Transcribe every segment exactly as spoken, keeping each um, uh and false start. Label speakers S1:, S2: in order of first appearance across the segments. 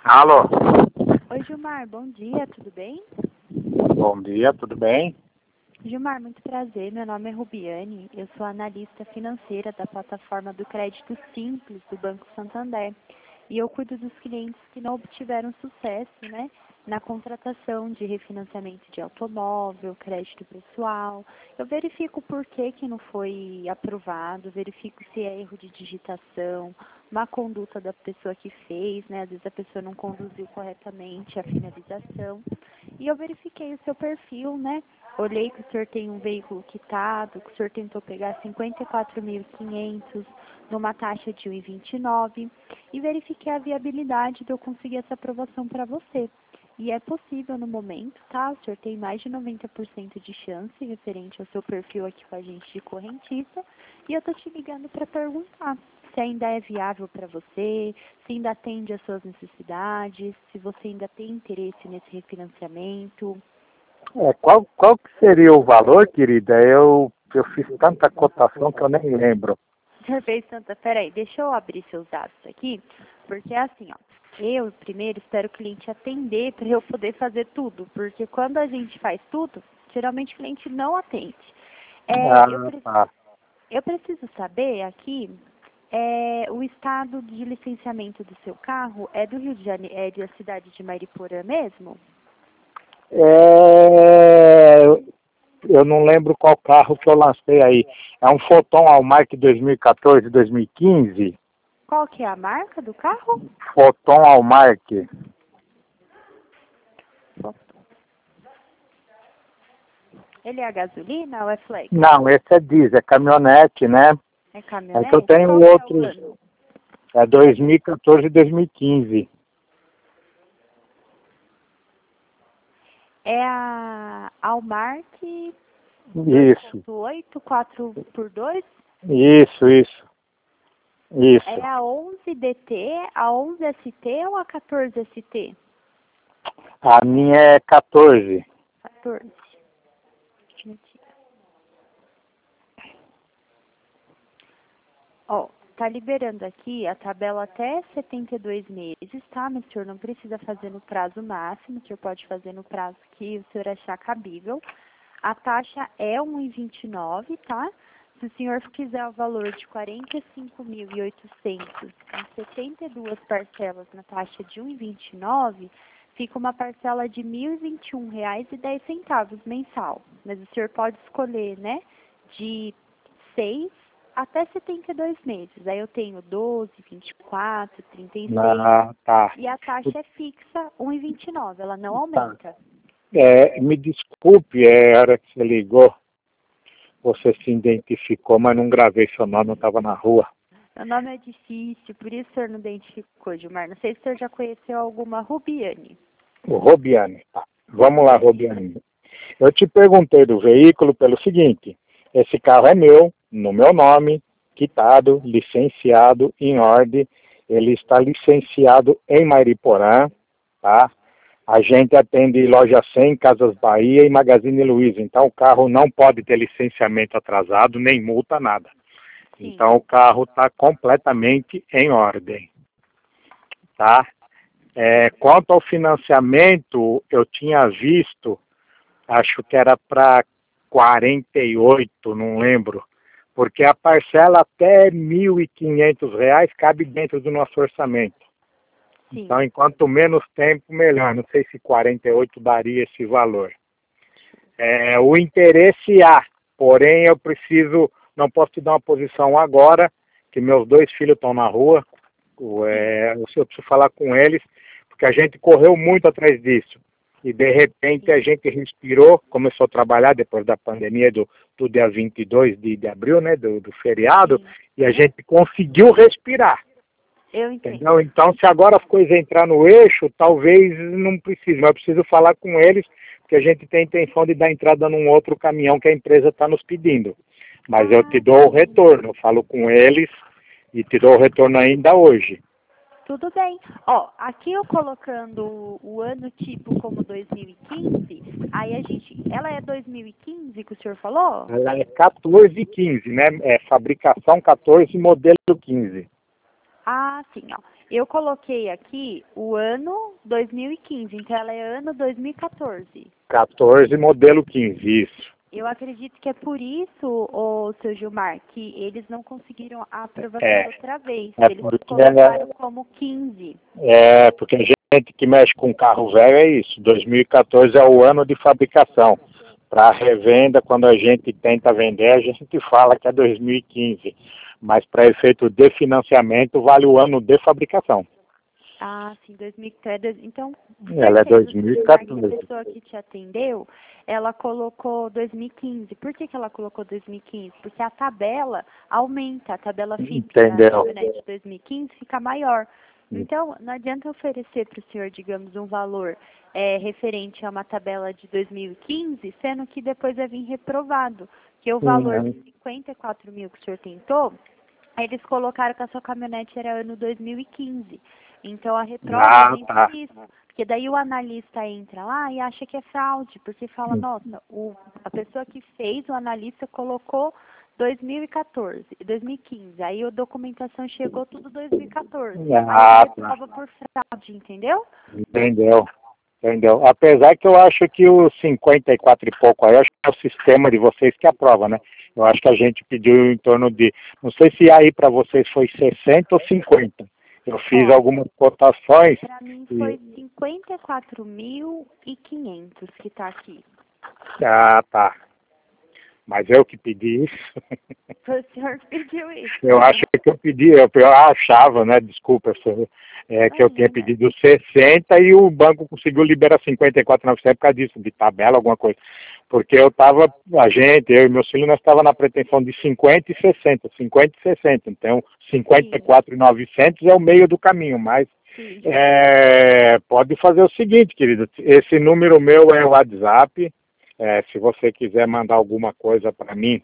S1: Alô?
S2: Oi, Gilmar, bom dia, tudo bem?
S1: Bom dia, tudo bem?
S2: Gilmar, muito prazer, meu nome é Rubiane, eu sou analista financeira da plataforma do Crédito Simples do Banco Santander e eu cuido dos clientes que não obtiveram sucesso, né, na contratação de refinanciamento de automóvel, crédito pessoal. Eu verifico por que que não foi aprovado, verifico se é erro de digitação, má conduta da pessoa que fez, né, às vezes a pessoa não conduziu corretamente a finalização. E eu verifiquei o seu perfil, né? Olhei que o senhor tem um veículo quitado, que o senhor tentou pegar cinquenta e quatro mil e quinhentos numa taxa de um vírgula vinte e nove e verifiquei a viabilidade de eu conseguir essa aprovação para você. E é possível no momento, tá? O senhor tem mais de noventa por cento de chance referente ao seu perfil aqui com a gente de correntista. E eu tô te ligando para perguntar se ainda é viável para você, se ainda atende às suas necessidades, se você ainda tem interesse nesse refinanciamento.
S1: É, qual, qual que seria o valor, querida? Eu, eu fiz tanta cotação que eu nem lembro.
S2: O senhor fez tanta... Peraí, deixa eu abrir seus dados aqui, porque é assim, ó. Eu, primeiro, espero o cliente atender para eu poder fazer tudo, porque quando a gente faz tudo, geralmente o cliente não atende. É, eu,
S1: Ah,
S2: pre...
S1: tá.
S2: eu preciso saber aqui, é, o estado de licenciamento do seu carro é do Rio de Janeiro, é da cidade de Mariporã mesmo?
S1: É, eu não lembro qual carro que eu lancei aí. É um Foton Almark dois mil e quatorze, dois mil e quinze?
S2: Qual que é a marca do carro?
S1: Foton Almark.
S2: Ele é a gasolina ou é flex?
S1: Não, esse é diesel, é caminhonete, né?
S2: É
S1: É que eu
S2: caminhonete?
S1: tenho
S2: Qual que é o
S1: outros,
S2: ano?
S1: é dois mil e quatorze e dois mil e quinze.
S2: É a Almark
S1: Isso,
S2: dois ponto oito, quatro por dois?
S1: isso, isso, isso.
S2: É a onze D T, a onze S T ou a quatorze S T?
S1: A minha é quatorze.
S2: quatorze. Mentira. Ó, tá liberando aqui a tabela até setenta e dois meses, tá? Mas o senhor não precisa fazer no prazo máximo, o senhor pode fazer no prazo que o senhor achar cabível. A taxa é um vírgula vinte e nove, tá? Se o senhor quiser o valor de quarenta e cinco mil e oitocentos em setenta e duas parcelas na taxa de um vírgula vinte e nove, fica uma parcela de mil e vinte e um reais e dez centavos mensal. Mas o senhor pode escolher, né, de seis até setenta e dois meses. Aí eu tenho doze, vinte e quatro, trinta e seis
S1: Ah, tá.
S2: e a taxa é fixa um vírgula vinte e nove, ela não
S1: Tá.
S2: aumenta.
S1: É, me desculpe, é, a hora que você ligou, você se identificou, mas não gravei seu nome, eu estava na rua.
S2: Meu nome é difícil, por isso o senhor não identificou, Gilmar. Não sei se o senhor já conheceu alguma Rubiane.
S1: O Robiane. Tá. Vamos lá, Robiane. Eu te perguntei do veículo pelo seguinte, esse carro é meu, no meu nome, quitado, licenciado, em ordem, ele está licenciado em Mariporã, tá? A gente atende Loja cem, Casas Bahia e Magazine Luiza. Então o carro não pode ter licenciamento atrasado, nem multa, nada.
S2: Sim.
S1: Então o carro está completamente em ordem. Tá? É, quanto ao financiamento, eu tinha visto, acho que era para quarenta e oito, não lembro, porque a parcela até mil e quinhentos reais cabe dentro do nosso orçamento.
S2: Sim.
S1: Então, enquanto menos tempo, melhor. Não sei se quarenta e oito daria esse valor. É, o interesse há, porém eu preciso, não posso te dar uma posição agora, que meus dois filhos estão na rua, é, eu preciso falar com eles, porque a gente correu muito atrás disso. E de repente a gente respirou, começou a trabalhar depois da pandemia do, do dia vinte e dois de, de abril, né, do, do feriado,
S2: Sim.
S1: e a gente conseguiu respirar.
S2: Eu entendo.
S1: Entendeu? Então, se agora as coisas entrar no eixo, talvez não precise, mas eu preciso falar com eles, porque a gente tem intenção de dar entrada num outro caminhão que a empresa está nos pedindo. Mas eu te
S2: Ah,
S1: dou o retorno, eu falo com eles e te dou o retorno ainda hoje.
S2: tudo bem. Ó, aqui eu colocando o, o ano tipo como dois mil e quinze, aí a gente... Ela é dois mil e quinze que o senhor falou?
S1: Ela é quatorze e quinze, né? É fabricação quatorze, modelo quinze.
S2: Ah, sim, ó. Eu coloquei aqui o ano dois mil e quinze, então ela é ano dois mil e quatorze.
S1: quatorze, modelo quinze, isso.
S2: Eu acredito que é por isso, ô, seu Gilmar, que eles não conseguiram a aprovação
S1: É,
S2: da outra vez.
S1: é
S2: Eles
S1: porque,
S2: colocaram como quinze.
S1: é porque a gente que mexe com carro velho é isso. dois mil e quatorze é o ano de fabricação. Para revenda, quando a gente tenta vender, a gente fala que é dois mil e quinze. Mas para efeito de financiamento, vale o ano de fabricação.
S2: Ah, sim, dois mil e quatorze. Então,
S1: Ela é
S2: certeza, seu Gilmar, que a
S1: dois mil e quatorze.
S2: pessoa que te atendeu, ela colocou dois mil e quinze. Por que que ela colocou dois mil e quinze? Porque a tabela aumenta, a tabela F I P na
S1: Entendeu?
S2: caminhonete de dois mil e quinze fica maior. Então, não adianta oferecer para o senhor, digamos, um valor é, referente a uma tabela de dois mil e quinze, sendo que depois vai vir reprovado. Que o valor de cinquenta e quatro mil que o senhor tentou, eles colocaram que a sua caminhonete era ano dois mil e quinze. Então, a reprova
S1: Ah,
S2: vem
S1: tá.
S2: por isso. Porque daí o analista entra lá e acha que é fraude, porque fala, nossa, o, a pessoa que fez, o analista colocou dois mil e quatorze, dois mil e quinze. Aí a documentação chegou tudo dois mil e quatorze.
S1: Ah,
S2: Aí ele
S1: tá.
S2: reprova por fraude, entendeu?
S1: Entendeu? Entendeu? Apesar que eu acho que os cinquenta e quatro e pouco aí, eu acho que é o sistema de vocês que aprova, né? Eu acho que a gente pediu em torno de, não sei se aí para vocês foi sessenta ou cinquenta. Eu fiz
S2: Ó,
S1: algumas cotações
S2: pra mim foi
S1: e...
S2: cinquenta e quatro mil e quinhentos que tá aqui.
S1: Ah, tá. Mas eu que pedi isso.
S2: Foi o senhor que pediu isso.
S1: Eu acho que eu pedi, eu, eu achava, né? Desculpa, senhor, é, que eu tinha
S2: Imagina.
S1: pedido sessenta e o banco conseguiu liberar cinquenta e quatro mil e novecentos por causa disso, de tabela, alguma coisa. Porque eu estava, a gente, eu e meus filhos, nós estávamos na pretensão de cinquenta e sessenta, cinquenta e sessenta. Então, cinquenta e quatro mil e novecentos é o meio do caminho, mas
S2: Sim.
S1: é, pode fazer o seguinte, querido, esse número meu é o WhatsApp, é, se você quiser mandar alguma coisa para mim,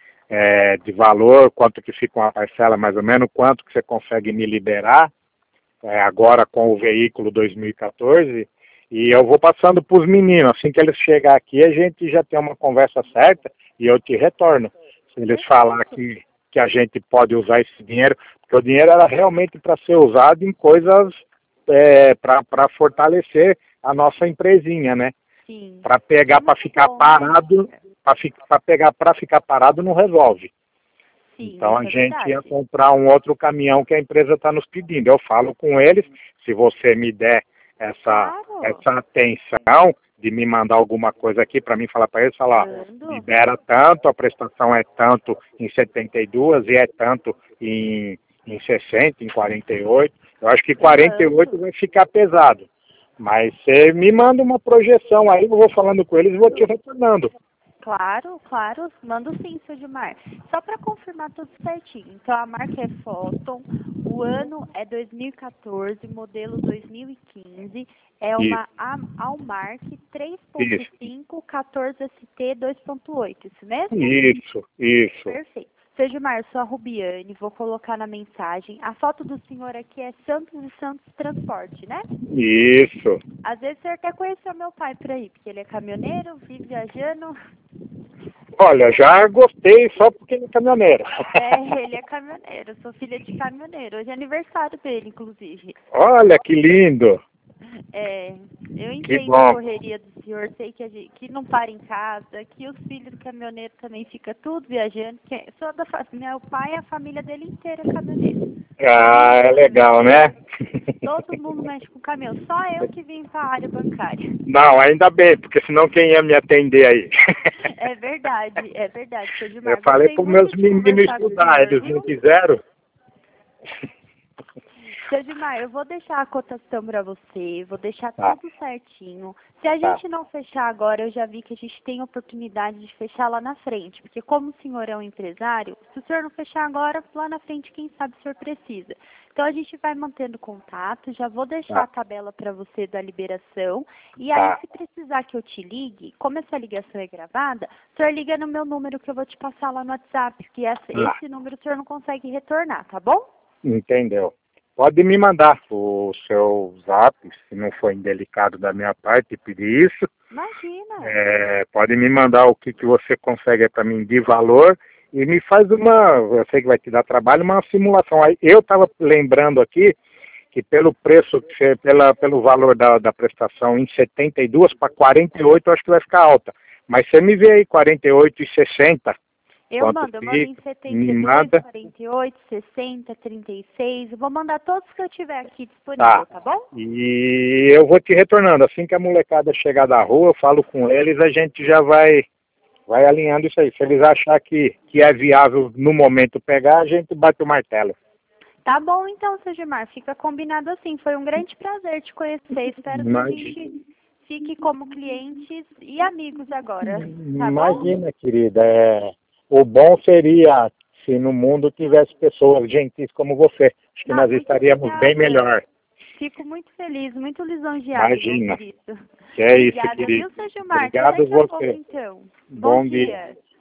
S1: é, de valor, quanto que fica uma parcela mais ou menos, quanto que você consegue me liberar, é, agora com o veículo dois mil e quatorze, e eu vou passando para os meninos, assim que eles chegar aqui, a gente já tem uma conversa certa e eu te retorno. Se eles falar que, que a gente pode usar esse dinheiro, porque o dinheiro era realmente para ser usado em coisas é, para fortalecer a nossa empresinha, né?
S2: Sim.
S1: Para pegar, para ficar
S2: Bom, né?
S1: parado, para pegar para ficar parado não resolve.
S2: Sim,
S1: Então a
S2: isso é
S1: gente ia
S2: verdade.
S1: comprar um outro caminhão que a empresa está nos pedindo. Eu falo com eles, se você me der essa,
S2: Claro.
S1: essa atenção de me mandar alguma coisa aqui para mim falar para eles, falar,
S2: Mando.
S1: libera tanto, a prestação é tanto em setenta e dois e é tanto em, em sessenta, em quarenta e oito. Eu acho que quarenta e oito vai ficar pesado. Mas você me manda uma projeção aí, eu vou falando com eles e vou te retornando.
S2: Claro, claro, mando sim, seu Gilmar. Só para confirmar tudo certinho. Então a marca é Photon, o ano é dois mil e quatorze, modelo dois mil e quinze, é uma
S1: Isso,
S2: Almark três ponto
S1: isso,
S2: cinco quatorze S T dois ponto oito, isso mesmo?
S1: isso, isso.
S2: Perfeito. Seu Gilmar, eu sou a Rubiane, vou colocar na mensagem. A foto do senhor aqui é Santos e Santos Transporte, né?
S1: Isso.
S2: Às vezes o senhor quer conhecer o meu pai por aí, porque ele é caminhoneiro, vive viajando.
S1: Olha, já gostei só porque ele é caminhoneiro.
S2: É, ele é caminhoneiro, eu sou filha de caminhoneiro. Hoje é aniversário dele, inclusive.
S1: Olha que lindo.
S2: É, eu
S1: Que
S2: entendo a
S1: bom.
S2: correria do senhor, sei que, a gente, que não para em casa, que os filhos do caminhoneiro também ficam tudo viajando. Que sou da, meu pai e a família dele inteira é caminhoneiro.
S1: Ah, é legal, né?
S2: Todo mundo mexe com caminhão, só eu que vim para a área bancária.
S1: Não, ainda bem, porque senão quem ia me atender aí?
S2: É verdade, é verdade, seu Gilmar.
S1: Eu falei
S2: Gostei
S1: para
S2: muito
S1: meus
S2: de
S1: meninos
S2: conversar com o
S1: estudar,
S2: senhor,
S1: eles
S2: viu?
S1: não quiseram.
S2: Seu Gilmar, eu vou deixar a cotação para você, vou deixar
S1: Tá,
S2: tudo certinho. Se a
S1: tá.
S2: gente não fechar agora, eu já vi que a gente tem oportunidade de fechar lá na frente, porque como o senhor é um empresário, se o senhor não fechar agora, lá na frente, quem sabe o senhor precisa. Então a gente vai mantendo contato, já vou deixar
S1: Tá.
S2: a tabela para você da liberação, e aí
S1: Tá.
S2: se precisar que eu te ligue, como essa ligação é gravada, o senhor liga no meu número que eu vou te passar lá no WhatsApp, porque essa,
S1: Tá.
S2: esse número o senhor não consegue retornar, tá bom?
S1: Entendeu? Pode me mandar o seu zap, se não for indelicado da minha parte pedir isso.
S2: Imagina.
S1: É, pode me mandar o que, que você consegue para mim de valor e me faz uma, eu sei que vai te dar trabalho, uma simulação. Aí eu estava lembrando aqui que pelo preço, pela, pelo valor da, da prestação em setenta e dois para quarenta e oito, eu acho que vai ficar alta. Mas você me vê aí quarenta e oito e sessenta.
S2: Eu mando, eu mando em setenta e dois, quarenta e oito, sessenta, trinta e seis. Eu vou mandar todos que eu tiver aqui disponível, tá, tá bom?
S1: E eu vou te retornando. Assim que a molecada chegar da rua, eu falo com eles, a gente já vai, vai alinhando isso aí. Se eles acharem que, que é viável no momento pegar, a gente bate o martelo.
S2: Tá bom então, seu Gilmar. Fica combinado assim. Foi um grande prazer te conhecer. Espero que a gente fique como clientes e amigos agora. Tá
S1: Imagina,
S2: bom?
S1: querida. É... O bom seria se no mundo tivesse pessoas gentis como você. Acho que
S2: ah,
S1: nós estaríamos
S2: obrigada.
S1: bem melhor.
S2: Fico muito feliz, muito lisonjeada
S1: Imagina.
S2: por isso.
S1: Que é
S2: Obrigada,
S1: isso, querido.
S2: Viu, seu Gilmar?
S1: Obrigado
S2: Até daqui a
S1: você.
S2: pouco, então.
S1: Bom,
S2: Bom
S1: dia.
S2: dia.